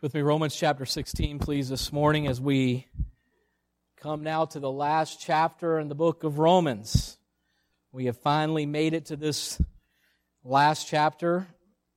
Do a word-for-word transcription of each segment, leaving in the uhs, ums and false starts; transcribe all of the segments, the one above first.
With me, Romans chapter sixteen, please, this morning as we come now to the last chapter in the book of Romans. We have finally made it to this last chapter,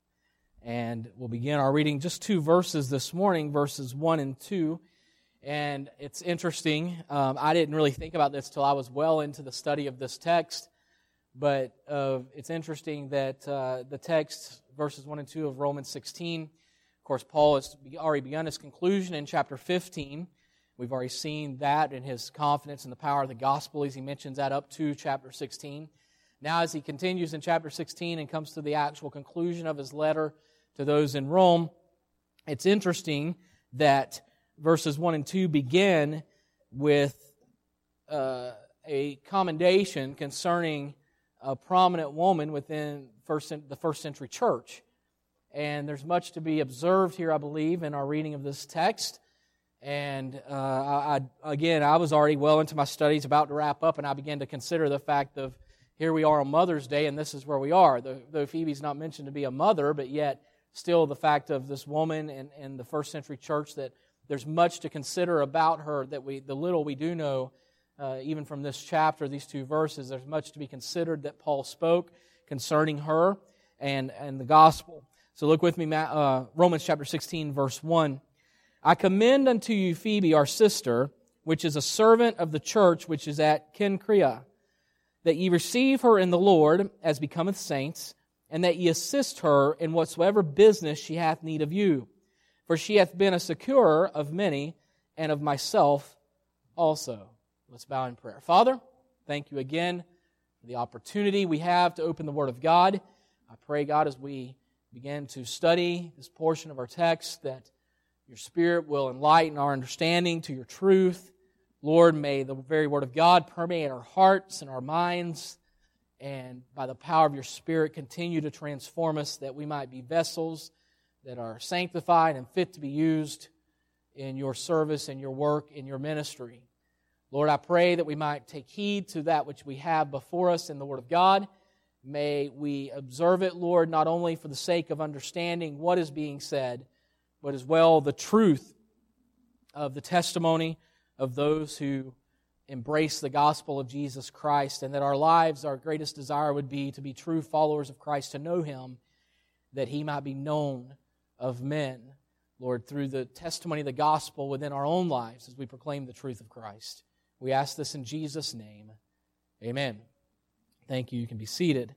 and we'll begin our reading just two verses this morning, verses one and two. And it's interesting, um, I didn't really think about this till I was well into the study of this text, but uh, it's interesting that uh, the text, verses one and two of Romans sixteen, of course, Paul has already begun his conclusion in chapter fifteen. We've already seen that in his confidence in the power of the gospel as he mentions that up to chapter sixteen. Now as he continues in chapter sixteen and comes to the actual conclusion of his letter to those in Rome, it's interesting that verses one and two begin with uh, a commendation concerning a prominent woman within first, the first century church. And there's much to be observed here, I believe, in our reading of this text. And uh, I, I, again, I was already well into my studies, about to wrap up, and I began to consider the fact of here we are on Mother's Day, and this is where we are. Though, though Phoebe's not mentioned to be a mother, but yet still the fact of this woman in, in the first century church, that there's much to consider about her, that we, the little we do know, uh, even from this chapter, these two verses, there's much to be considered that Paul spoke concerning her and, and the gospel. So look with me, uh, Romans chapter sixteen, verse one. I commend unto you Phoebe, our sister, which is a servant of the church which is at Cenchrea, that ye receive her in the Lord, as becometh saints, and that ye assist her in whatsoever business she hath need of you. For she hath been a securer of many, and of myself also. Let's bow in prayer. Father, thank you again for the opportunity we have to open the Word of God. I pray, God, as we begin to study this portion of our text, that your Spirit will enlighten our understanding to your truth. Lord, may the very Word of God permeate our hearts and our minds, and by the power of your Spirit continue to transform us, that we might be vessels that are sanctified and fit to be used in your service and your work in your ministry. Lord, I pray that we might take heed to that which we have before us in the Word of God. May we observe it, Lord, not only for the sake of understanding what is being said, but as well the truth of the testimony of those who embrace the gospel of Jesus Christ, and that our lives, our greatest desire would be to be true followers of Christ, to know Him, that He might be known of men, Lord, through the testimony of the gospel within our own lives as we proclaim the truth of Christ. We ask this in Jesus' name. Amen. Thank you. You can be seated.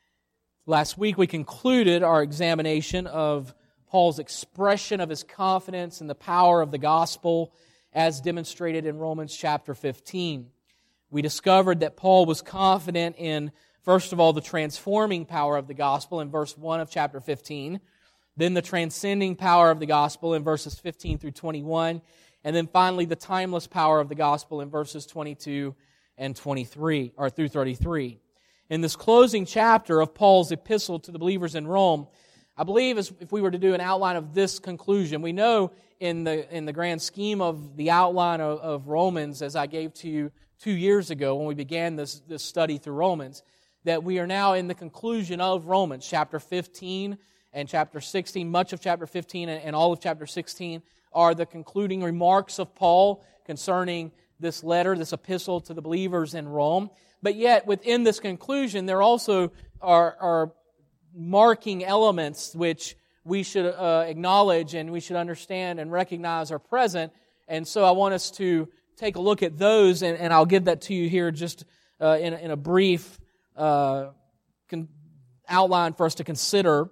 Last week we concluded our examination of Paul's expression of his confidence in the power of the gospel as demonstrated in Romans chapter fifteen. We discovered that Paul was confident in, first of all, the transforming power of the gospel in verse one of chapter fifteen, then the transcending power of the gospel in verses fifteen through twenty-one, and then finally the timeless power of the gospel in verses twenty-two and twenty-three, or through thirty-three. In this closing chapter of Paul's epistle to the believers in Rome, I believe as if we were to do an outline of this conclusion, we know in the in the grand scheme of the outline of, of Romans, as I gave to you two years ago when we began this, this study through Romans, that we are now in the conclusion of Romans, chapter fifteen and chapter sixteen. Much of chapter fifteen and, and all of chapter sixteen are the concluding remarks of Paul concerning this letter, this epistle to the believers in Rome. But yet, within this conclusion, there also are, are marking elements which we should uh, acknowledge and we should understand and recognize are present. And so I want us to take a look at those, and, and I'll give that to you here just uh, in, in a brief uh, con- outline for us to consider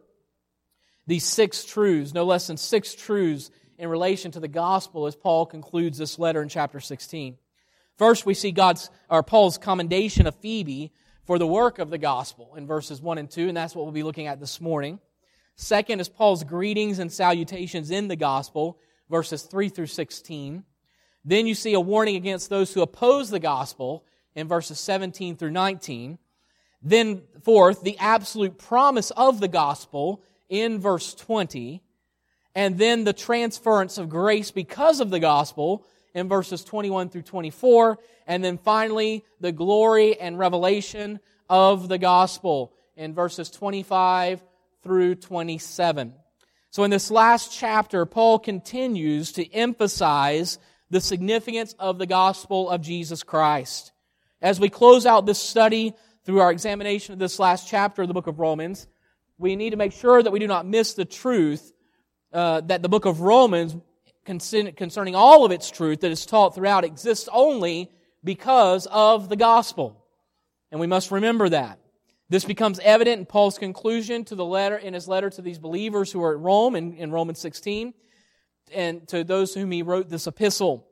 these six truths, no less than six truths in relation to the gospel as Paul concludes this letter in chapter sixteen. First, we see God's or Paul's commendation of Phoebe for the work of the gospel in verses one and two, and that's what we'll be looking at this morning. Second is Paul's greetings and salutations in the gospel, verses three through sixteen. Then you see a warning against those who oppose the gospel in verses seventeen through nineteen. Then, fourth, the absolute promise of the gospel in verse twenty. And then the transference of grace because of the gospel in verses twenty-one through twenty-four. And then finally, the glory and revelation of the gospel in verses twenty-five through twenty-seven. So in this last chapter, Paul continues to emphasize the significance of the gospel of Jesus Christ. As we close out this study through our examination of this last chapter of the book of Romans, we need to make sure that we do not miss the truth uh, that the book of Romans, concerning all of its truth that is taught throughout, exists only because of the gospel. And we must remember that. This becomes evident in Paul's conclusion to the letter, in his letter to these believers who are at Rome in, in Romans sixteen, and to those whom he wrote this epistle.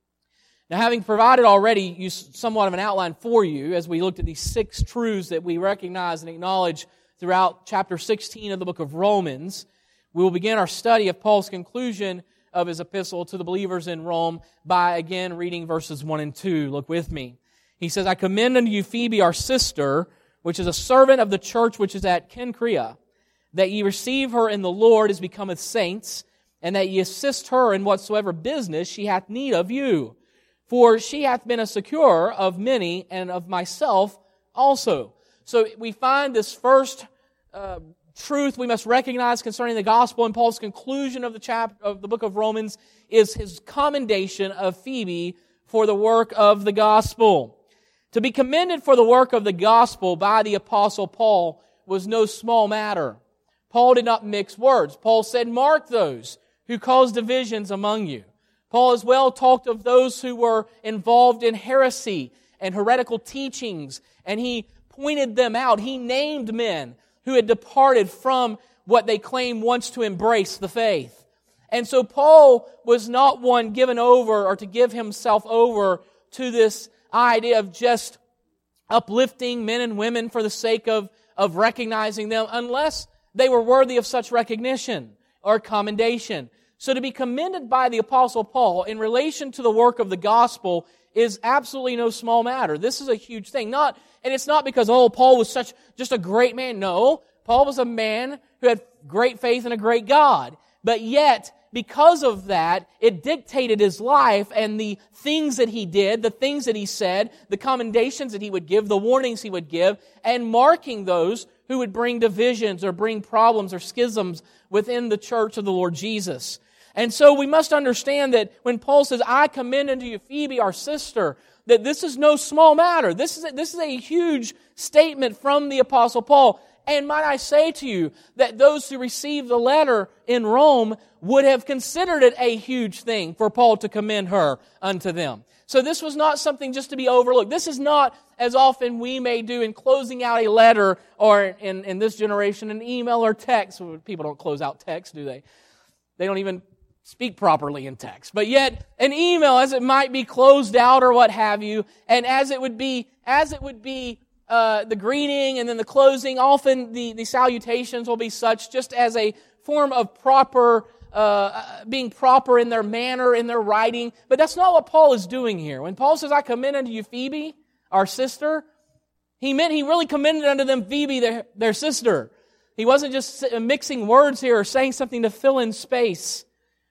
Now, having provided already you somewhat of an outline for you as we looked at these six truths that we recognize and acknowledge throughout chapter sixteen of the book of Romans, we will begin our study of Paul's conclusion of his epistle to the believers in Rome by again reading verses one and two. Look with me. He says, I commend unto you Phoebe, our sister, which is a servant of the church which is at Cenchrea, that ye receive her in the Lord as becometh saints, and that ye assist her in whatsoever business she hath need of you. For she hath been a securer of many, and of myself also. So we find this first uh, truth we must recognize concerning the gospel in Paul's conclusion of the chapter of the book of Romans is his commendation of Phoebe for the work of the gospel. To be commended for the work of the gospel by the Apostle Paul was no small matter. Paul did not mix words. Paul said, mark those who cause divisions among you. Paul as well talked of those who were involved in heresy and heretical teachings, and he pointed them out. He named men who had departed from what they claimed once to embrace the faith. And so Paul was not one given over or to give himself over to this idea of just uplifting men and women for the sake of, of recognizing them unless they were worthy of such recognition or commendation. So to be commended by the Apostle Paul in relation to the work of the gospel is absolutely no small matter. This is a huge thing. Not, and it's not because, oh, Paul was such just a great man. No, Paul was a man who had great faith in a great God. But yet, because of that, it dictated his life and the things that he did, the things that he said, the commendations that he would give, the warnings he would give, and marking those who would bring divisions or bring problems or schisms within the church of the Lord Jesus. And so we must understand that when Paul says, I commend unto you Phoebe, our sister, that this is no small matter. This is a, this is a huge statement from the Apostle Paul. And might I say to you that those who received the letter in Rome would have considered it a huge thing for Paul to commend her unto them. So this was not something just to be overlooked. This is not, as often we may do in closing out a letter or in, in this generation, an email or text. People don't close out text, do they? They don't even speak properly in text. But yet, an email, as it might be closed out or what have you, and as it would be, as it would be, Uh, the greeting and then the closing, often the, the salutations will be such just as a form of proper, uh, being proper in their manner, in their writing. But that's not what Paul is doing here. When Paul says, I commend unto you Phoebe, our sister, he meant he really commended unto them Phoebe, their, their sister. He wasn't just mixing words here or saying something to fill in space.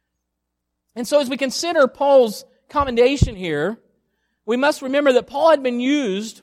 And so as we consider Paul's commendation here, we must remember that Paul had been used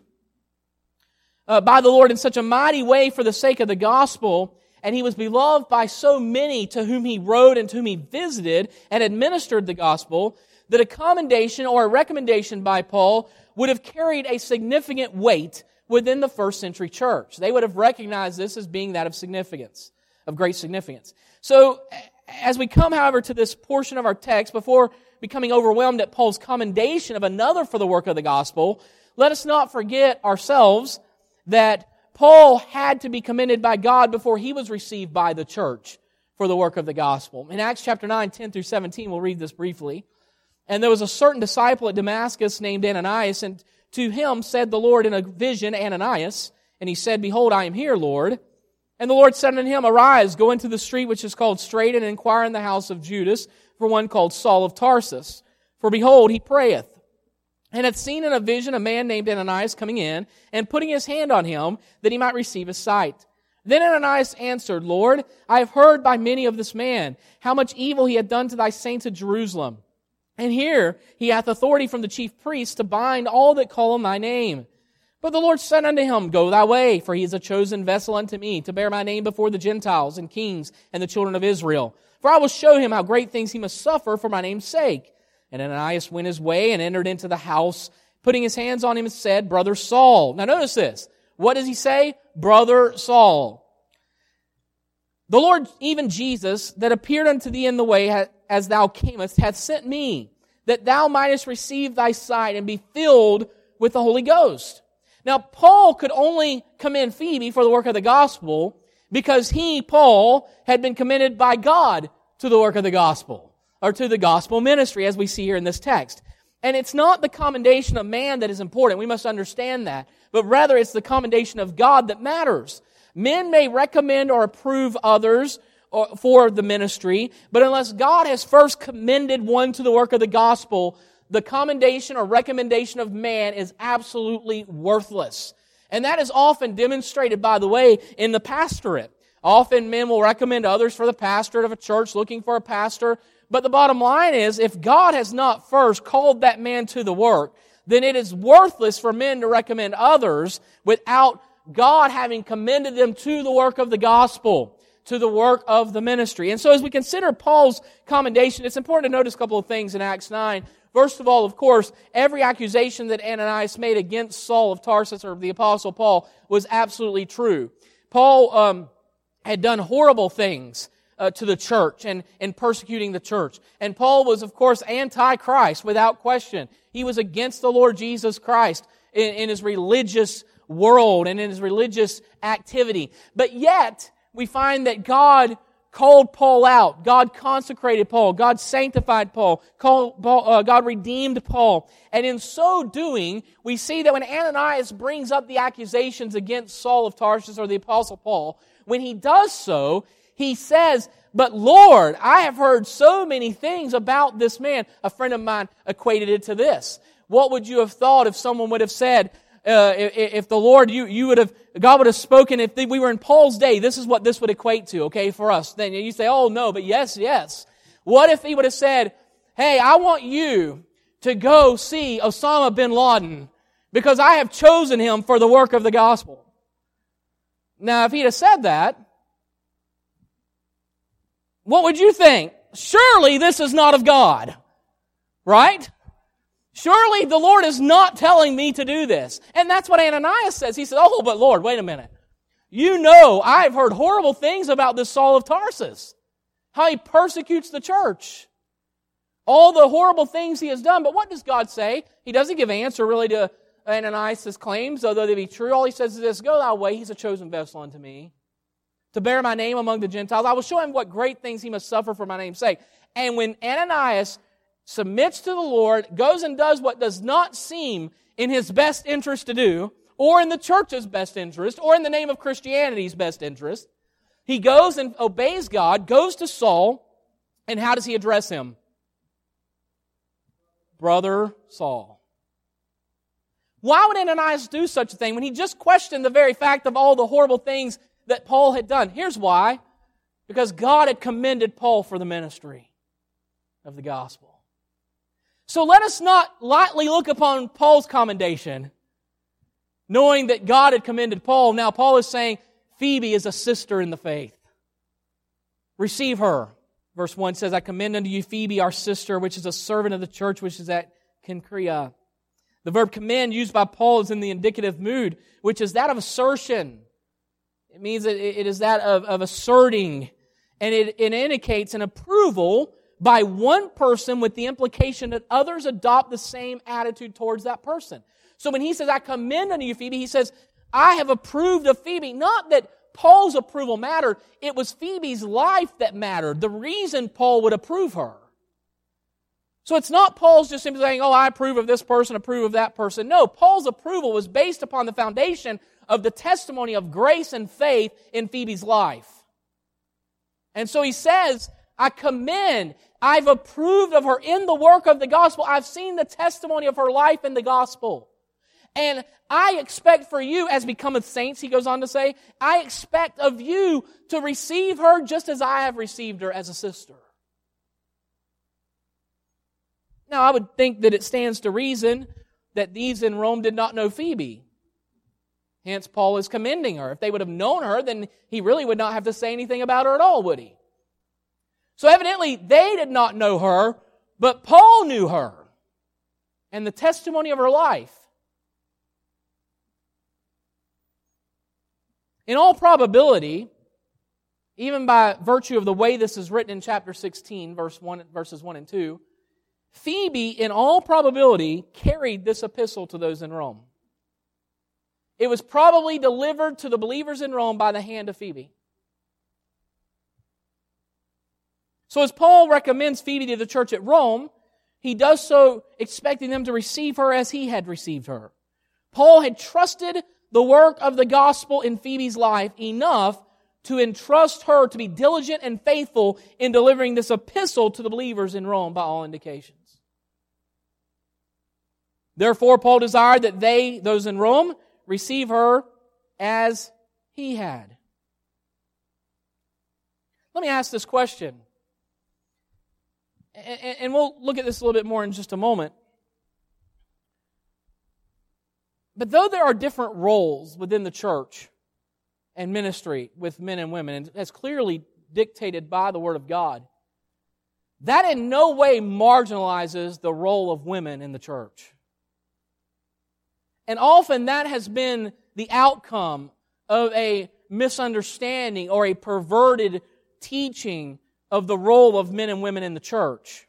Uh, by the Lord in such a mighty way for the sake of the gospel, and he was beloved by so many to whom he wrote and to whom he visited and administered the gospel, that a commendation or a recommendation by Paul would have carried a significant weight within the first century church. They would have recognized this as being that of significance, of great significance. So, as we come, however, to this portion of our text, before becoming overwhelmed at Paul's commendation of another for the work of the gospel, let us not forget ourselves that Paul had to be commended by God before he was received by the church for the work of the gospel. In Acts chapter nine, ten through seventeen, we'll read this briefly. And there was a certain disciple at Damascus named Ananias, and to him said the Lord in a vision, Ananias, and he said, Behold, I am here, Lord. And the Lord said unto him, Arise, go into the street which is called Straight, and inquire in the house of Judas for one called Saul of Tarsus. For behold, he prayeth, and had seen in a vision a man named Ananias coming in, and putting his hand on him, that he might receive his sight. Then Ananias answered, Lord, I have heard by many of this man, how much evil he hath done to thy saints at Jerusalem. And here he hath authority from the chief priests to bind all that call on thy name. But the Lord said unto him, Go thy way, for he is a chosen vessel unto me, to bear my name before the Gentiles and kings and the children of Israel. For I will show him how great things he must suffer for my name's sake. And Ananias went his way and entered into the house, putting his hands on him and said, Brother Saul. Now notice this. What does he say? Brother Saul. The Lord, even Jesus, that appeared unto thee in the way as thou camest, hath sent me, that thou mightest receive thy sight and be filled with the Holy Ghost. Now, Paul could only commend Phoebe for the work of the gospel because he, Paul, had been commended by God to the work of the gospel, or to the gospel ministry, as we see here in this text. And it's not the commendation of man that is important. We must understand that. But rather, it's the commendation of God that matters. Men may recommend or approve others for the ministry, but unless God has first commended one to the work of the gospel, the commendation or recommendation of man is absolutely worthless. And that is often demonstrated, by the way, in the pastorate. Often men will recommend others for the pastorate of a church looking for a pastor. But the bottom line is, if God has not first called that man to the work, then it is worthless for men to recommend others without God having commended them to the work of the gospel, to the work of the ministry. And so as we consider Paul's commendation, it's important to notice a couple of things in Acts nine. First of all, of course, every accusation that Ananias made against Saul of Tarsus, or the Apostle Paul, was absolutely true. Paul um, had done horrible things uh, to the church and, and persecuting the church. And Paul was, of course, anti-Christ without question. He was against the Lord Jesus Christ in, in his religious world and in his religious activity. But yet, we find that God called Paul out. God consecrated Paul. God sanctified Paul. Called Paul uh, God redeemed Paul. And in so doing, we see that when Ananias brings up the accusations against Saul of Tarsus or the Apostle Paul, when he does so, he says, But Lord, I have heard so many things about this man. A friend of mine equated it to this. What would you have thought if someone would have said, Uh, if, if the Lord, you, you would have, God would have spoken, if we were in Paul's day, this is what this would equate to, okay, for us. Then you say, oh no, but yes, yes. What if he would have said, hey, I want you to go see Osama bin Laden because I have chosen him for the work of the gospel? Now, if he'd have said that, what would you think? Surely this is not of God, right? Surely the Lord is not telling me to do this. And that's what Ananias says. He says, oh, but Lord, wait a minute. You know, I've heard horrible things about this Saul of Tarsus. How he persecutes the church. All the horrible things he has done. But what does God say? He doesn't give an answer really to Ananias' claims, although they be true. All he says is this, Go thy way, he's a chosen vessel unto me, to bear my name among the Gentiles. I will show him what great things he must suffer for my name's sake. And when Ananias submits to the Lord, goes and does what does not seem in his best interest to do, or in the church's best interest, or in the name of Christianity's best interest, he goes and obeys God, goes to Saul, and how does he address him? Brother Saul. Why would Ananias do such a thing when he just questioned the very fact of all the horrible things that Paul had done? Here's why. Because God had commended Paul for the ministry of the gospel. So let us not lightly look upon Paul's commendation, knowing that God had commended Paul. Now Paul is saying, Phoebe is a sister in the faith. Receive her. Verse one says, I commend unto you Phoebe, our sister, which is a servant of the church, which is at Cenchrea. The verb commend used by Paul is in the indicative mood, which is that of assertion. It means that it is that of, of asserting, and it, it indicates an approval by one person with the implication that others adopt the same attitude towards that person. So when he says, I commend unto you Phoebe, he says, I have approved of Phoebe. Not that Paul's approval mattered, it was Phoebe's life that mattered, the reason Paul would approve her. So it's not Paul's just simply saying, oh, I approve of this person, approve of that person. No, Paul's approval was based upon the foundation of the testimony of grace and faith in Phoebe's life. And so he says, I commend, I've approved of her in the work of the gospel. I've seen the testimony of her life in the gospel. And I expect for you, as becometh saints, he goes on to say, I expect of you to receive her just as I have received her as a sister. Now, I would think that it stands to reason that these in Rome did not know Phoebe. Hence, Paul is commending her. If they would have known her, then he really would not have to say anything about her at all, would he? So evidently, they did not know her, but Paul knew her and the testimony of her life. In all probability, even by virtue of the way this is written in chapter sixteen, verse one, verses one and two, Phoebe, in all probability, carried this epistle to those in Rome. It was probably delivered to the believers in Rome by the hand of Phoebe. So as Paul recommends Phoebe to the church at Rome, he does so expecting them to receive her as he had received her. Paul had trusted the work of the gospel in Phoebe's life enough to entrust her to be diligent and faithful in delivering this epistle to the believers in Rome by all indications. Therefore, Paul desired that they, those in Rome, receive her as he had. Let me ask this question, and we'll look at this a little bit more in just a moment. But though there are different roles within the church and ministry with men and women, and as clearly dictated by the Word of God, that in no way marginalizes the role of women in the church. And often that has been the outcome of a misunderstanding or a perverted teaching of the role of men and women in the church.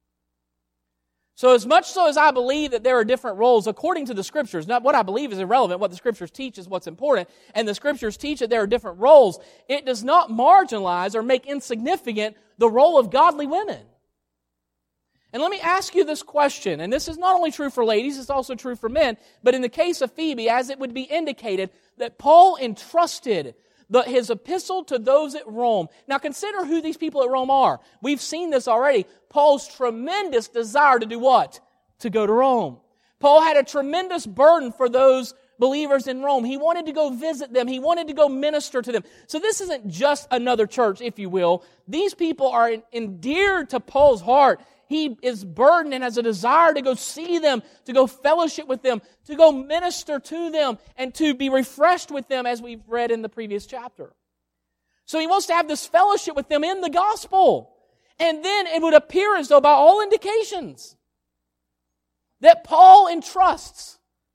So as much so as I believe that there are different roles according to the Scriptures, not what I believe is irrelevant, what the Scriptures teach is what's important, and the Scriptures teach that there are different roles, it does not marginalize or make insignificant the role of godly women. And let me ask you this question, and this is not only true for ladies, it's also true for men, but in the case of Phoebe, as it would be indicated, that Paul entrusted the, his epistle to those at Rome. Now consider who these people at Rome are. We've seen this already. Paul's tremendous desire to do what? To go to Rome. Paul had a tremendous burden for those believers in Rome. He wanted to go visit them. He wanted to go minister to them. So this isn't just another church, if you will. These people are endeared to Paul's heart. He is burdened and has a desire to go see them, to go fellowship with them, to go minister to them, and to be refreshed with them, as we've read in the previous chapter. So he wants to have this fellowship with them in the gospel. And then it would appear as though, by all indications, that Paul entrusts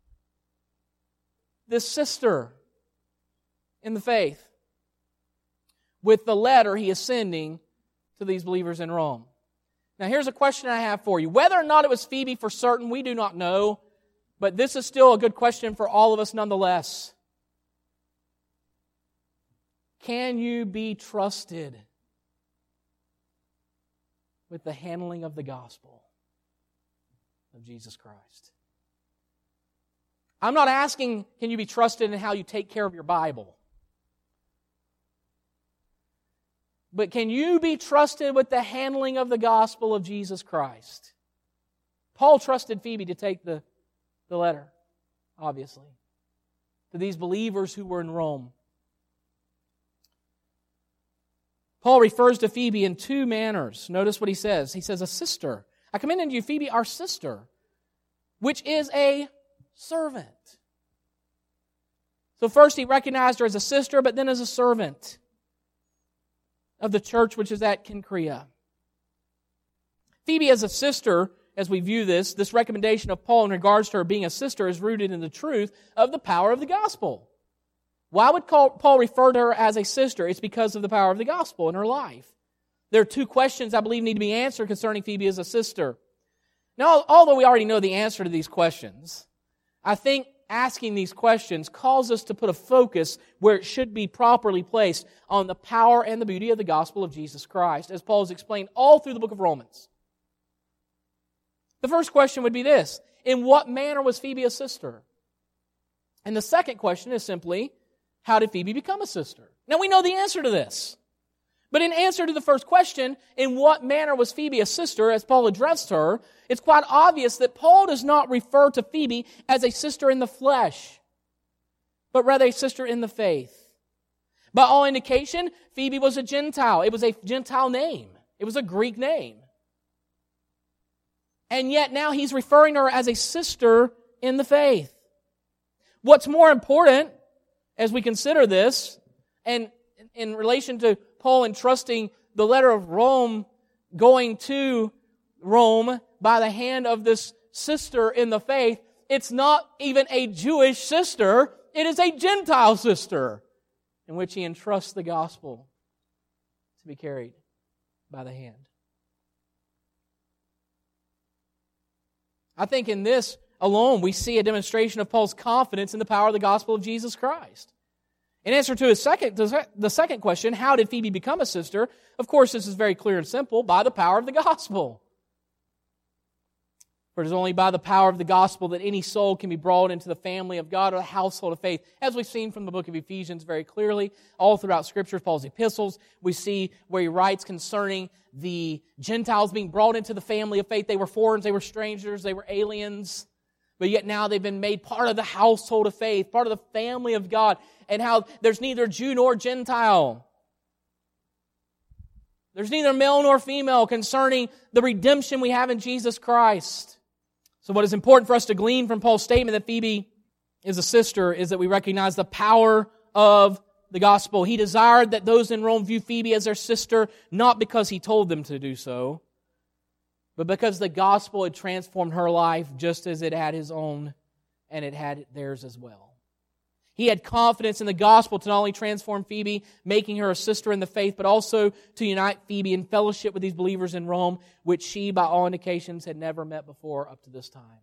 this sister in the faith with the letter he is sending to these believers in Rome. Now here's a question I have for you. Whether or not it was Phoebe for certain, we do not know. But this is still a good question for all of us nonetheless. Can you be trusted with the handling of the gospel of Jesus Christ? I'm not asking, can you be trusted in how you take care of your Bible? But can you be trusted with the handling of the gospel of Jesus Christ? Paul trusted Phoebe to take the, the letter, obviously, to these believers who were in Rome. Paul refers to Phoebe in two manners. Notice what he says. He says, a sister. I commend unto you Phoebe, our sister, which is a servant. So first he recognized her as a sister, but then as a servant of the church which is at Cenchrea. Phoebe as a sister, as we view this, this recommendation of Paul in regards to her being a sister is rooted in the truth of the power of the gospel. Why would Paul refer to her as a sister? It's because of the power of the gospel in her life. There are two questions I believe need to be answered concerning Phoebe as a sister. Now, although we already know the answer to these questions, I think asking these questions calls us to put a focus where it should be properly placed on the power and the beauty of the gospel of Jesus Christ, as Paul has explained all through the book of Romans. The first question would be this: in what manner was Phoebe a sister? And the second question is simply, how did Phoebe become a sister? Now we know the answer to this. But in answer to the first question, in what manner was Phoebe a sister, as Paul addressed her, it's quite obvious that Paul does not refer to Phoebe as a sister in the flesh, but rather a sister in the faith. By all indication, Phoebe was a Gentile. It was a Gentile name. It was a Greek name. And yet now he's referring to her as a sister in the faith. What's more important, as we consider this, and in relation to Paul entrusting the letter of Rome going to Rome by the hand of this sister in the faith, it's not even a Jewish sister, it is a Gentile sister in which he entrusts the gospel to be carried by the hand. I think in this alone we see a demonstration of Paul's confidence in the power of the gospel of Jesus Christ. In answer to his second, the second question, how did Phoebe become a sister? Of course, this is very clear and simple, by the power of the gospel. For it is only by the power of the gospel that any soul can be brought into the family of God or the household of faith. As we've seen from the book of Ephesians very clearly, all throughout Scripture, Paul's epistles, we see where he writes concerning the Gentiles being brought into the family of faith. They were foreigners, they were strangers, they were aliens, but yet now they've been made part of the household of faith, part of the family of God, and how there's neither Jew nor Gentile. There's neither male nor female concerning the redemption we have in Jesus Christ. So what is important for us to glean from Paul's statement that Phoebe is a sister is that we recognize the power of the gospel. He desired that those in Rome view Phoebe as their sister, not because he told them to do so, but because the gospel had transformed her life just as it had his own, and it had theirs as well. He had confidence in the gospel to not only transform Phoebe, making her a sister in the faith, but also to unite Phoebe in fellowship with these believers in Rome, which she, by all indications, had never met before up to this time.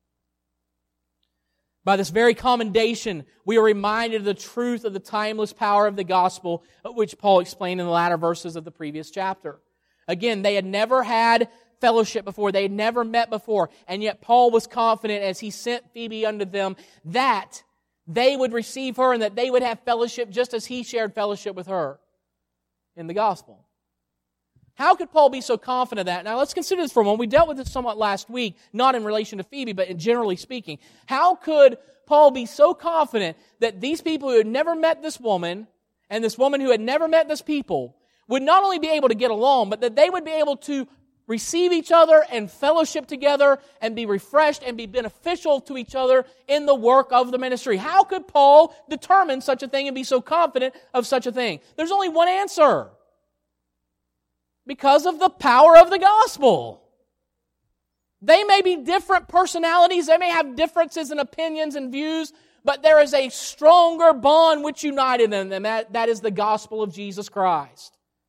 By this very commendation, we are reminded of the truth of the timeless power of the gospel, which Paul explained in the latter verses of the previous chapter. Again, they had never had fellowship before, they had never met before, and yet Paul was confident as he sent Phoebe unto them that they would receive her and that they would have fellowship just as he shared fellowship with her in the gospel. How could Paul be so confident of that? Now let's consider this for a moment. We dealt with this somewhat last week, not in relation to Phoebe, but in generally speaking. How could Paul be so confident that these people who had never met this woman and this woman who had never met this people would not only be able to get along, but that they would be able to receive each other and fellowship together and be refreshed and be beneficial to each other in the work of the ministry? How could Paul determine such a thing and be so confident of such a thing? There's only one answer. Because of the power of the gospel. They may be different personalities, they may have differences in opinions and views, but there is a stronger bond which united them, and that, that is the gospel of Jesus Christ.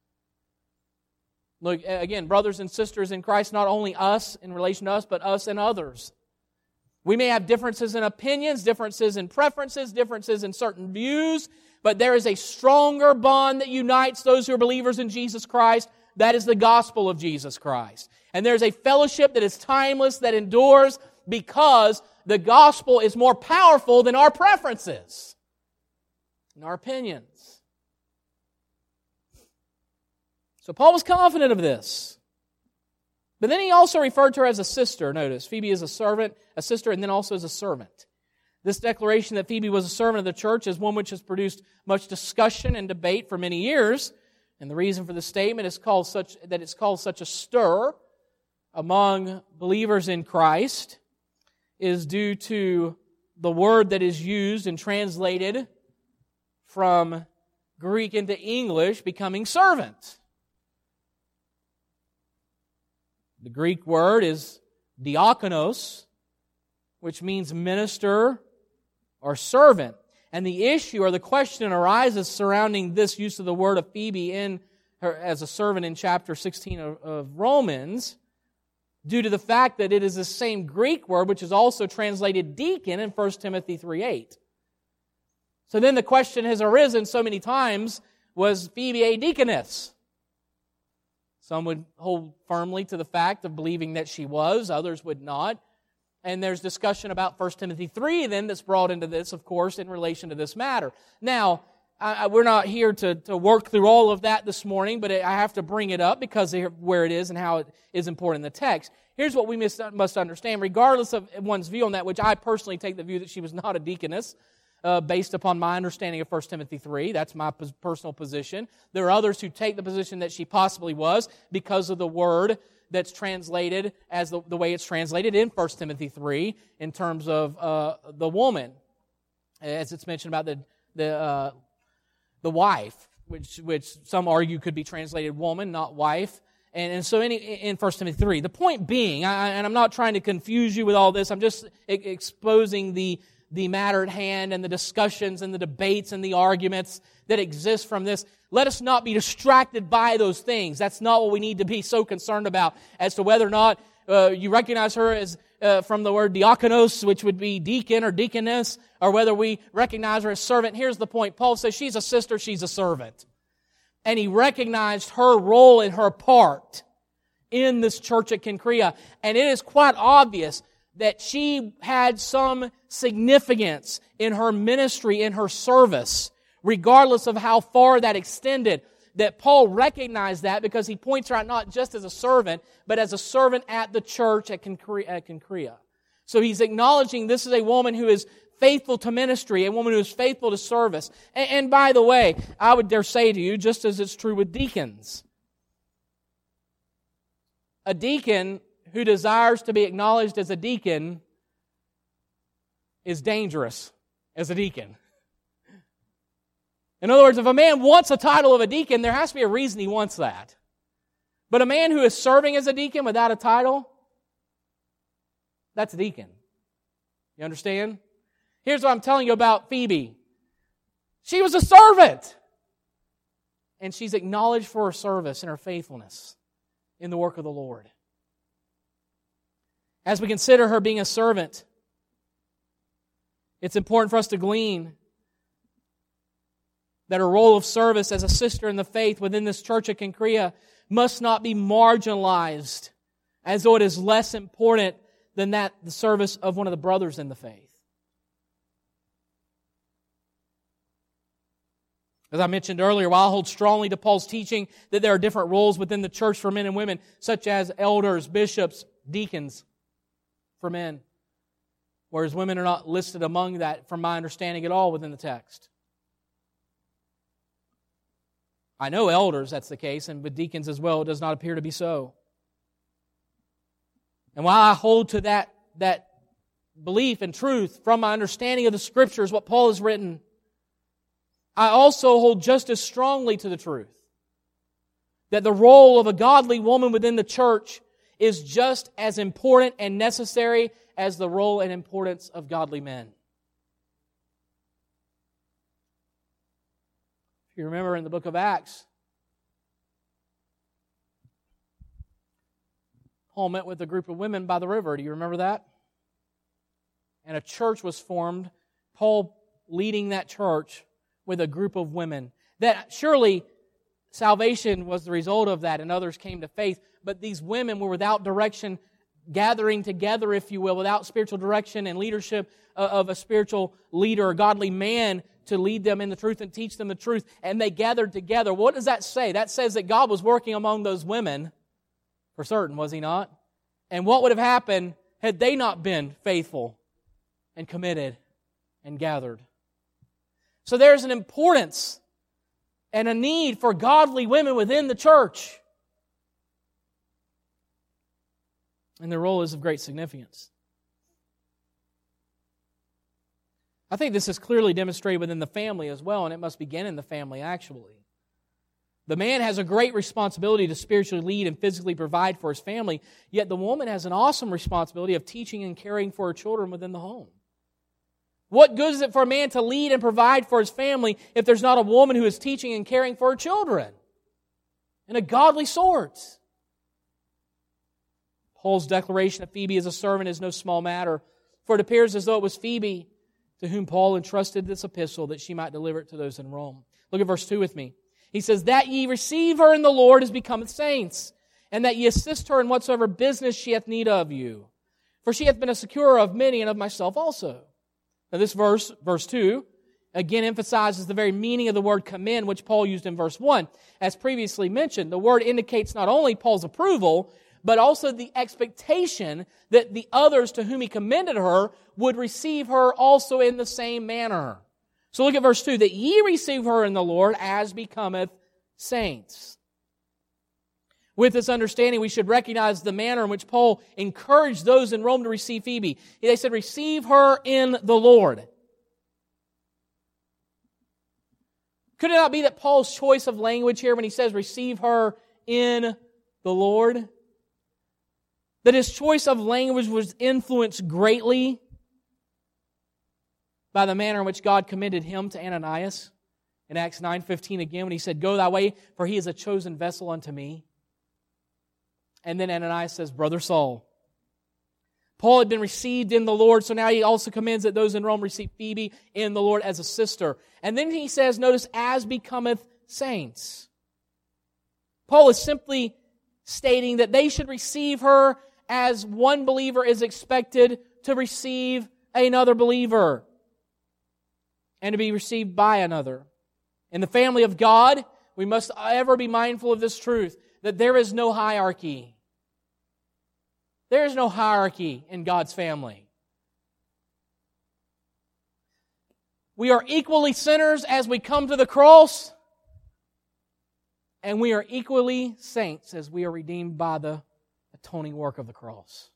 Look, again, brothers and sisters in Christ, not only us in relation to us, but us and others. We may have differences in opinions, differences in preferences, differences in certain views, but there is a stronger bond that unites those who are believers in Jesus Christ. That is the gospel of Jesus Christ. And there's a fellowship that is timeless, that endures, because the gospel is more powerful than our preferences and our opinions. So Paul was confident of this. But then he also referred to her as a sister. Notice, Phoebe is a servant, a sister, and then also as a servant. This declaration that Phoebe was a servant of the church is one which has produced much discussion and debate for many years. And the reason for the statement is called such that it's called such a stir among believers in Christ is due to the word that is used and translated from Greek into English becoming servant. The Greek word is diakonos, which means minister or servant. And the issue or the question arises surrounding this use of the word of Phoebe in her as a servant in chapter sixteen of, of Romans, due to the fact that it is the same Greek word which is also translated deacon in First Timothy three eight. So then the question has arisen so many times, was Phoebe a deaconess? Some would hold firmly to the fact of believing that she was, others would not. And there's discussion about First Timothy three then that's brought into this, of course, in relation to this matter. Now, I, we're not here to, to work through all of that this morning, but I have to bring it up because of where it is and how it is important in the text. Here's what we must, must understand, regardless of one's view on that, which I personally take the view that she was not a deaconess, Uh, based upon my understanding of First Timothy three. That's my p- personal position. There are others who take the position that she possibly was because of the word that's translated as the, the way it's translated in First Timothy three in terms of uh, the woman, as it's mentioned about the, the uh, the wife, which which some argue could be translated woman, not wife. And, and so in, in First Timothy three, the point being, I, and I'm not trying to confuse you with all this, I'm just e- exposing the, the matter at hand and the discussions and the debates and the arguments that exist from this. Let us not be distracted by those things. That's not what we need to be so concerned about as to whether or not uh, you recognize her as uh, from the word diakonos, which would be deacon or deaconess, or whether we recognize her as servant. Here's the point. Paul says she's a sister, she's a servant. And he recognized her role and her part in this church at Cenchrea. And it is quite obvious that she had some significance in her ministry, in her service, regardless of how far that extended. That Paul recognized that because he points her out not just as a servant, but as a servant at the church at Cenchrea. So he's acknowledging this is a woman who is faithful to ministry, a woman who is faithful to service. And, and by the way, I would dare say to you, just as it's true with deacons, a deacon who desires to be acknowledged as a deacon is dangerous as a deacon. In other words, if a man wants a title of a deacon, there has to be a reason he wants that. But a man who is serving as a deacon without a title, that's a deacon. You understand? Here's what I'm telling you about Phoebe. She was a servant. And she's acknowledged for her service and her faithfulness in the work of the Lord. As we consider her being a servant, it's important for us to glean that her role of service as a sister in the faith within this church at Cenchrea must not be marginalized as though it is less important than that the service of one of the brothers in the faith. As I mentioned earlier, while I hold strongly to Paul's teaching that there are different roles within the church for men and women, such as elders, bishops, deacons for men, whereas women are not listed among that from my understanding at all within the text. I know elders, that's the case, and with deacons as well, it does not appear to be so. And while I hold to that, that belief and truth from my understanding of the Scriptures, what Paul has written, I also hold just as strongly to the truth that the role of a godly woman within the church is just as important and necessary as the role and importance of godly men. If you remember in the book of Acts, Paul met with a group of women by the river. Do you remember that? And a church was formed, Paul leading that church with a group of women. That surely salvation was the result of that and others came to faith. But these women were without direction, gathering together, if you will, without spiritual direction and leadership of a spiritual leader, a godly man to lead them in the truth and teach them the truth. And they gathered together. What does that say? That says that God was working among those women, for certain, was He not? And what would have happened had they not been faithful and committed and gathered? So there's an importance and a need for godly women within the church. And their role is of great significance. I think this is clearly demonstrated within the family as well, and it must begin in the family actually. The man has a great responsibility to spiritually lead and physically provide for his family, yet the woman has an awesome responsibility of teaching and caring for her children within the home. What good is it for a man to lead and provide for his family if there's not a woman who is teaching and caring for her children in a godly sort? Paul's declaration of Phoebe as a servant is no small matter, for it appears as though it was Phoebe to whom Paul entrusted this epistle that she might deliver it to those in Rome. Look at verse two with me. He says, that ye receive her in the Lord as becometh saints, and that ye assist her in whatsoever business she hath need of you. For she hath been a securer of many and of myself also. Now this verse, verse two, again emphasizes the very meaning of the word commend, which Paul used in verse one. As previously mentioned, the word indicates not only Paul's approval, but also the expectation that the others to whom he commended her would receive her also in the same manner. So look at verse two, that ye receive her in the Lord as becometh saints. With this understanding, we should recognize the manner in which Paul encouraged those in Rome to receive Phoebe. They said, receive her in the Lord. Could it not be that Paul's choice of language here when he says receive her in the Lord, that his choice of language was influenced greatly by the manner in which God commended him to Ananias in Acts nine fifteen again when he said, "Go thy way, for he is a chosen vessel unto me." And then Ananias says, "Brother Saul." Paul had been received in the Lord, so now he also commends that those in Rome receive Phoebe in the Lord as a sister. And then he says, notice, as becometh saints. Paul is simply stating that they should receive her as one believer is expected to receive another believer and to be received by another. In the family of God, we must ever be mindful of this truth, that there is no hierarchy. There is no hierarchy in God's family. We are equally sinners as we come to the cross, and we are equally saints as we are redeemed by the atoning work of the cross.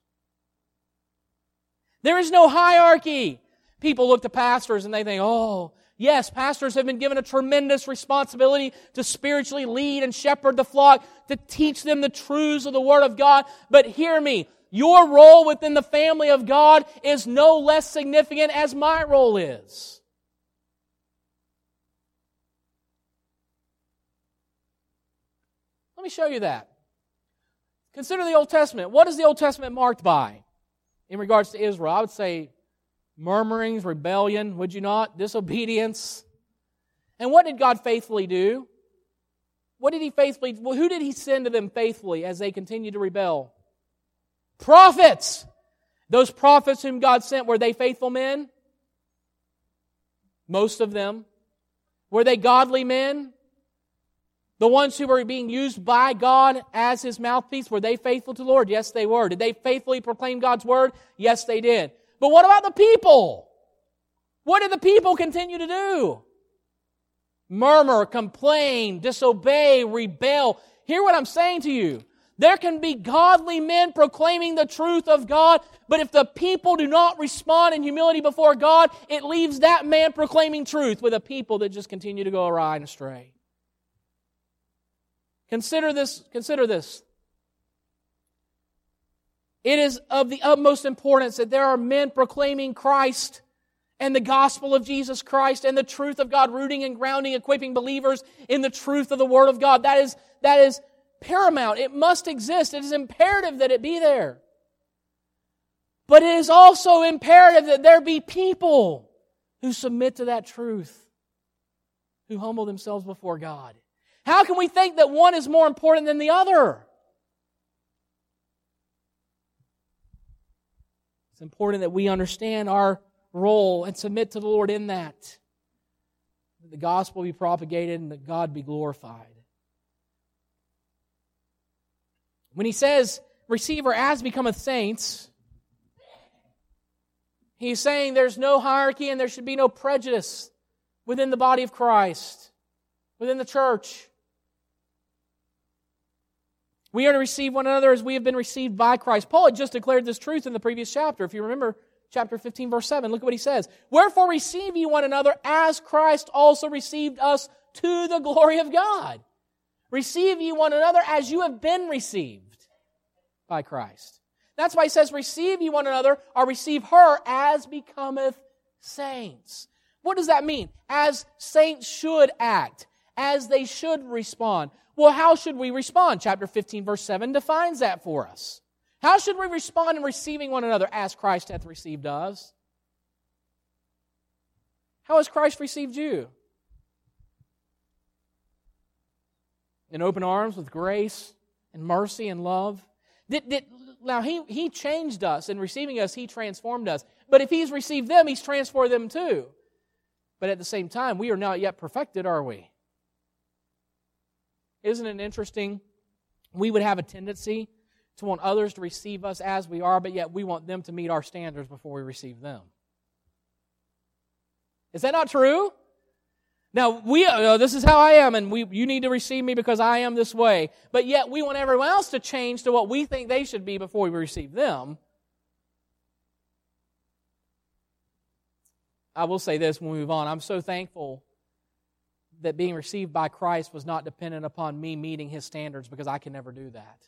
There is no hierarchy. People look to pastors and they think, oh, yes, pastors have been given a tremendous responsibility to spiritually lead and shepherd the flock, to teach them the truths of the Word of God. But hear me, your role within the family of God is no less significant as my role is. Let me show you that. Consider the Old Testament. What is the Old Testament marked by in regards to Israel? I would say murmurings, rebellion, would you not? Disobedience. And what did God faithfully do? What did He faithfully, well, who did He send to them faithfully as they continued to rebel? Prophets! Those prophets whom God sent, were they faithful men? Most of them. Were they godly men? The ones who were being used by God as His mouthpiece, were they faithful to the Lord? Yes, they were. Did they faithfully proclaim God's Word? Yes, they did. But what about the people? What did the people continue to do? Murmur, complain, disobey, rebel. Hear what I'm saying to you. There can be godly men proclaiming the truth of God, but if the people do not respond in humility before God, it leaves that man proclaiming truth with a people that just continue to go awry and astray. Consider this, consider this. It is of the utmost importance that there are men proclaiming Christ and the gospel of Jesus Christ and the truth of God, rooting and grounding, equipping believers in the truth of the Word of God. That is, that is paramount. It must exist. It is imperative that it be there. But it is also imperative that there be people who submit to that truth, who humble themselves before God. How can we think that one is more important than the other? It's important that we understand our role and submit to the Lord in that. That the gospel be propagated and that God be glorified. When he says, receive her as becometh saints, he's saying there's no hierarchy and there should be no prejudice within the body of Christ, within the church. We are to receive one another as we have been received by Christ. Paul had just declared this truth in the previous chapter. If you remember chapter fifteen, verse seven, look at what he says. Wherefore receive ye one another as Christ also received us to the glory of God. Receive ye one another as you have been received by Christ. That's why he says, receive ye one another, or receive her as becometh saints. What does that mean? As saints should act, as they should respond. Well, how should we respond? Chapter fifteen, verse seven defines that for us. How should we respond in receiving one another as Christ hath received us? How has Christ received you? In open arms with grace and mercy and love. Did, did, now, he, he changed us. In receiving us, He transformed us. But if He's received them, He's transformed them too. But at the same time, we are not yet perfected, are we? Isn't it interesting? We would have a tendency to want others to receive us as we are, but yet we want them to meet our standards before we receive them. Is that not true? Now, we uh, this is how I am, and we, you need to receive me because I am this way. But yet we want everyone else to change to what we think they should be before we receive them. I will say this when we move on. I'm so thankful that being received by Christ was not dependent upon me meeting His standards, because I can never do that.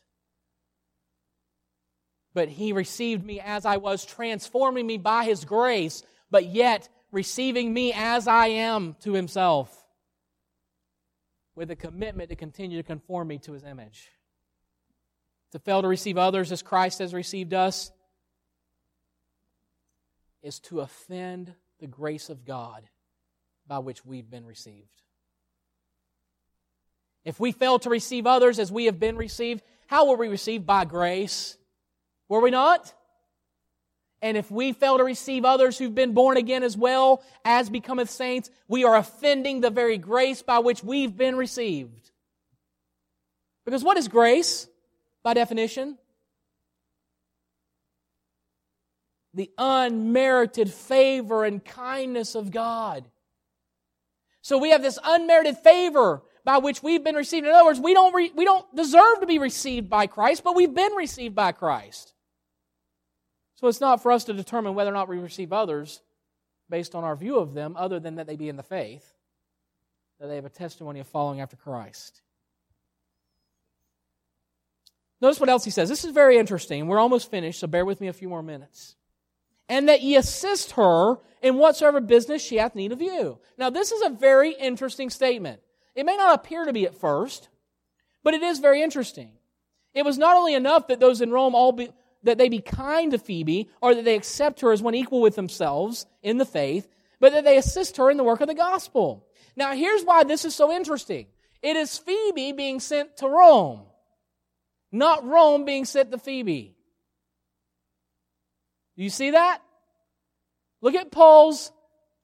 But He received me as I was, transforming me by His grace, but yet receiving me as I am to Himself, with a commitment to continue to conform me to His image. To fail to receive others as Christ has received us is to offend the grace of God by which we've been received. If we fail to receive others as we have been received, how were we received? By grace. Were we not? And if we fail to receive others who've been born again as well as becometh saints, we are offending the very grace by which we've been received. Because what is grace, by definition? The unmerited favor and kindness of God. So we have this unmerited favor by which we've been received. In other words, we don't, re- we don't deserve to be received by Christ, but we've been received by Christ. So it's not for us to determine whether or not we receive others based on our view of them, other than that they be in the faith, that they have a testimony of following after Christ. Notice what else he says. This is very interesting. We're almost finished, so bear with me a few more minutes. And that ye assist her in whatsoever business she hath need of you. Now, this is a very interesting statement. It may not appear to be at first, but it is very interesting. It was not only enough that those in Rome all be, that they be kind to Phoebe, or that they accept her as one equal with themselves in the faith, but that they assist her in the work of the gospel. Now, here's why this is so interesting. It is Phoebe being sent to Rome, not Rome being sent to Phoebe. Do you see that? Look at Paul's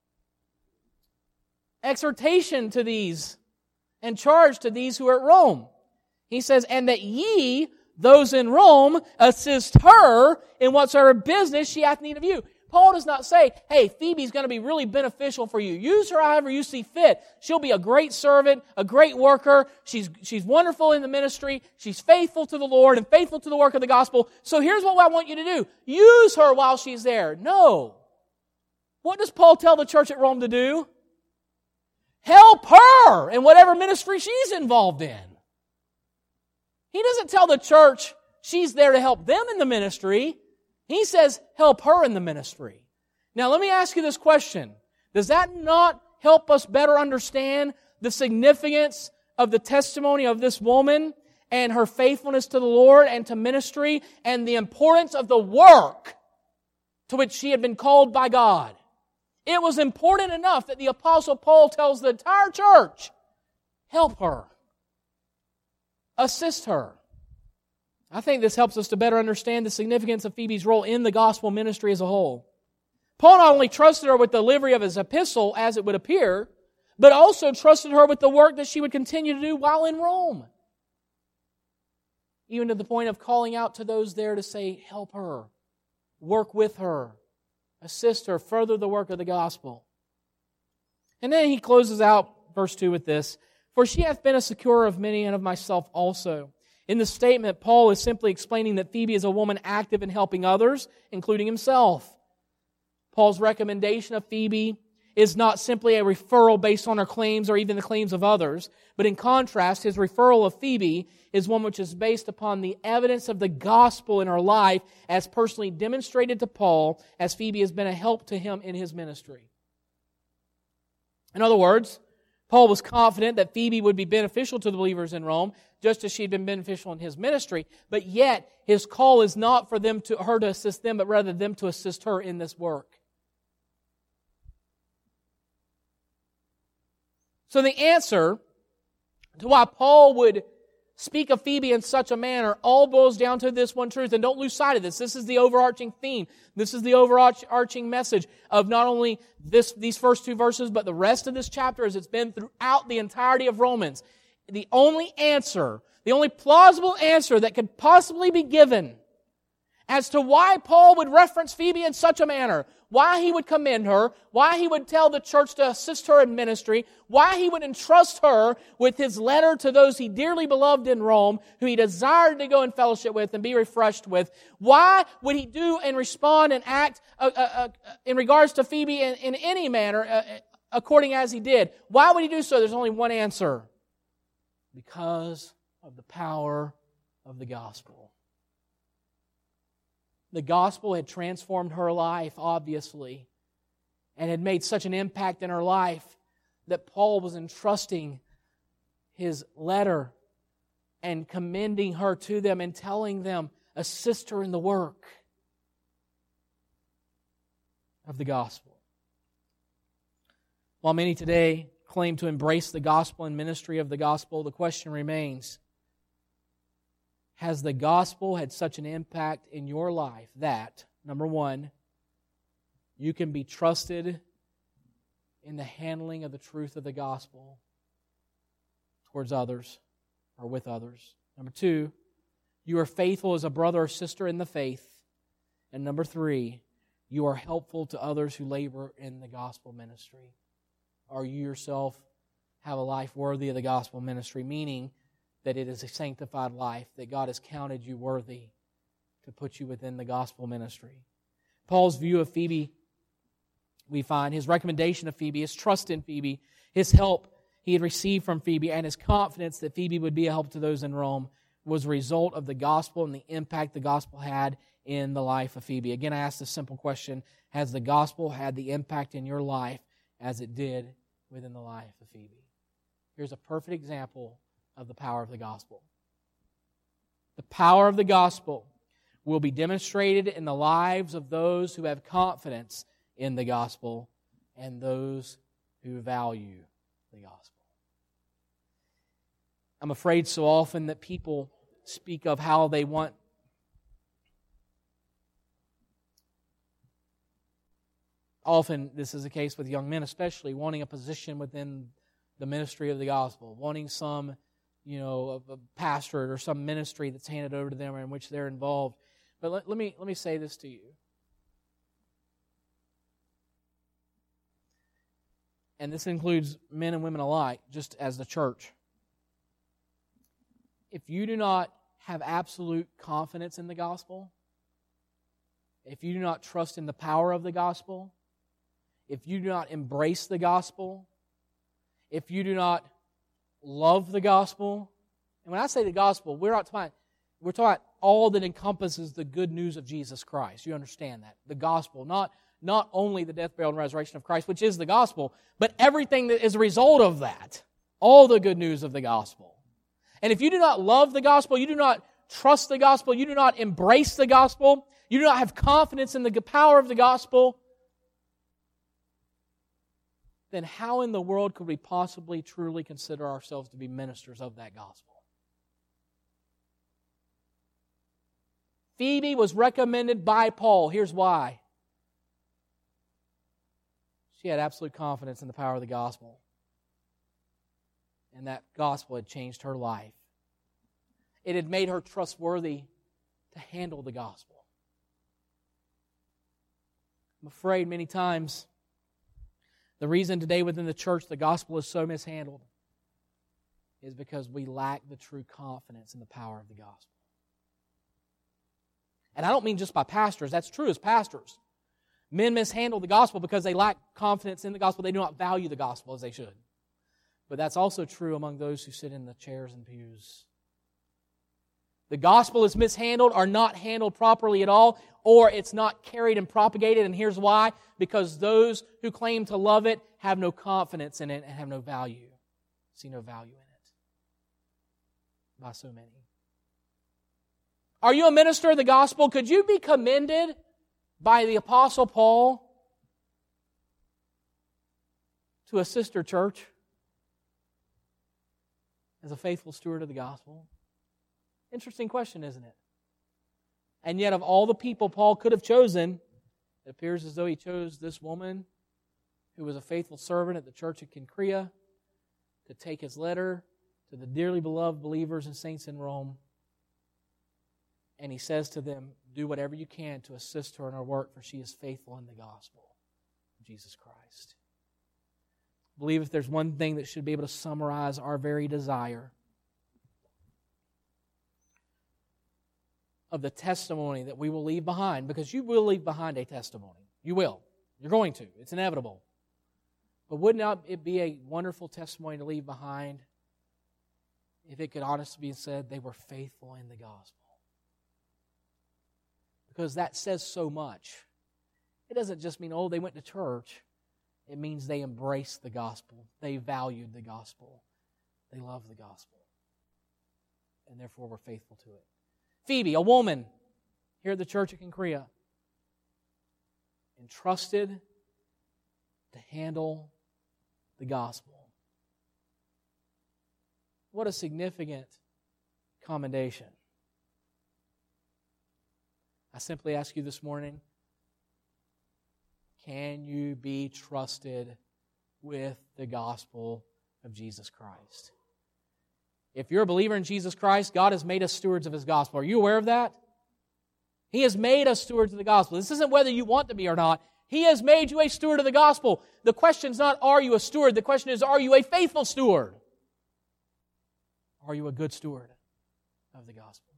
exhortation to these and charge to these who are at Rome. He says, and that ye, those in Rome, assist her in whatsoever business she hath need of you. Paul does not say, hey, Phoebe's going to be really beneficial for you. Use her however you see fit. She'll be a great servant, a great worker. She's, she's wonderful in the ministry. She's faithful to the Lord and faithful to the work of the gospel. So here's what I want you to do. Use her while she's there. No. What does Paul tell the church at Rome to do? Help her in whatever ministry she's involved in. He doesn't tell the church she's there to help them in the ministry. He says, help her in the ministry. Now, let me ask you this question. Does that not help us better understand the significance of the testimony of this woman and her faithfulness to the Lord and to ministry, and the importance of the work to which she had been called by God? It was important enough that the Apostle Paul tells the entire church, help her. Assist her. I think this helps us to better understand the significance of Phoebe's role in the gospel ministry as a whole. Paul not only trusted her with the delivery of his epistle, as it would appear, but also trusted her with the work that she would continue to do while in Rome. Even to the point of calling out to those there to say, help her, work with her, assist her, further the work of the gospel. And then he closes out verse two with this, for she hath been a securer of many and of myself also. In the statement, Paul is simply explaining that Phoebe is a woman active in helping others, including himself. Paul's recommendation of Phoebe is not simply a referral based on her claims or even the claims of others, but in contrast, his referral of Phoebe is one which is based upon the evidence of the gospel in her life as personally demonstrated to Paul, as Phoebe has been a help to him in his ministry. In other words, Paul was confident that Phoebe would be beneficial to the believers in Rome, just as she had been beneficial in his ministry, but yet his call is not for them to her to assist them, but rather them to assist her in this work. So the answer to why Paul would speak of Phoebe in such a manner all boils down to this one truth, and don't lose sight of this. This is the overarching theme. This is the overarching message of not only this, these first two verses, but the rest of this chapter as it's been throughout the entirety of Romans. The only answer, the only plausible answer that could possibly be given as to why Paul would reference Phoebe in such a manner, why he would commend her, why he would tell the church to assist her in ministry, why he would entrust her with his letter to those he dearly beloved in Rome, who he desired to go in fellowship with and be refreshed with. Why would he do and respond and act uh, uh, uh, in regards to Phoebe in, in any manner, uh, according as he did. Why would he do so? There's only one answer. Because of the power of the gospel. The gospel had transformed her life, obviously, and had made such an impact in her life that Paul was entrusting his letter and commending her to them and telling them, assist her in the work of the gospel. While many today claim to embrace the gospel and ministry of the gospel, the question remains, has the gospel had such an impact in your life that, number one, you can be trusted in the handling of the truth of the gospel towards others or with others? Number two, you are faithful as a brother or sister in the faith. And number three, you are helpful to others who labor in the gospel ministry. Or you yourself have a life worthy of the gospel ministry, meaning that it is a sanctified life, that God has counted you worthy to put you within the gospel ministry. Paul's view of Phoebe, we find, his recommendation of Phoebe, his trust in Phoebe, his help he had received from Phoebe, and his confidence that Phoebe would be a help to those in Rome was a result of the gospel and the impact the gospel had in the life of Phoebe. Again, I ask this simple question, has the gospel had the impact in your life as it did within the life of Phoebe? Here's a perfect example of the power of the gospel. The power of the gospel will be demonstrated in the lives of those who have confidence in the gospel and those who value the gospel. I'm afraid so often that people speak of how they want often this is the case with young men especially, wanting a position within the ministry of the gospel, wanting some you know, a, a pastorate or some ministry that's handed over to them or in which they're involved. But let, let me let me say this to you. And this includes men and women alike, just as the church. If you do not have absolute confidence in the gospel, if you do not trust in the power of the gospel, if you do not embrace the gospel, if you do not love the gospel. And when I say the gospel, we're not talking, we're talking about all that encompasses the good news of Jesus Christ. You understand that. The gospel, not, not only the death, burial, and resurrection of Christ, which is the gospel, but everything that is a result of that. All the good news of the gospel. And if you do not love the gospel, you do not trust the gospel, you do not embrace the gospel, you do not have confidence in the power of the gospel, then how in the world could we possibly truly consider ourselves to be ministers of that gospel? Phoebe was recommended by Paul. Here's why. She had absolute confidence in the power of the gospel. And that gospel had changed her life. It had made her trustworthy to handle the gospel. I'm afraid many times the reason today within the church the gospel is so mishandled is because we lack the true confidence in the power of the gospel. And I don't mean just by pastors. That's true as pastors. Men mishandle the gospel because they lack confidence in the gospel. They do not value the gospel as they should. But that's also true among those who sit in the chairs and pews. The gospel is mishandled or not handled properly at all, or it's not carried and propagated. And here's why. Because those who claim to love it have no confidence in it and have no value. See no value in it. By so many. Are you a minister of the gospel? Could you be commended by the Apostle Paul to a sister church as a faithful steward of the gospel? Interesting question, isn't it? And yet of all the people Paul could have chosen, it appears as though he chose this woman who was a faithful servant at the church of Cenchrea to take his letter to the dearly beloved believers and saints in Rome. And he says to them, do whatever you can to assist her in her work, for she is faithful in the gospel of Jesus Christ. I believe if there's one thing that should be able to summarize our very desire of the testimony that we will leave behind, because you will leave behind a testimony. You will. You're going to. It's inevitable. But wouldn't it be a wonderful testimony to leave behind if it could honestly be said they were faithful in the gospel? Because that says so much. It doesn't just mean, oh, they went to church. It means they embraced the gospel. They valued the gospel. They loved the gospel. And therefore were faithful to it. Phoebe, a woman here at the church at Cenchrea, entrusted to handle the gospel. What a significant commendation. I simply ask you this morning, can you be trusted with the gospel of Jesus Christ? If you're a believer in Jesus Christ, God has made us stewards of His gospel. Are you aware of that? He has made us stewards of the gospel. This isn't whether you want to be or not. He has made you a steward of the gospel. The question is not, are you a steward? The question is, are you a faithful steward? Are you a good steward of the gospel?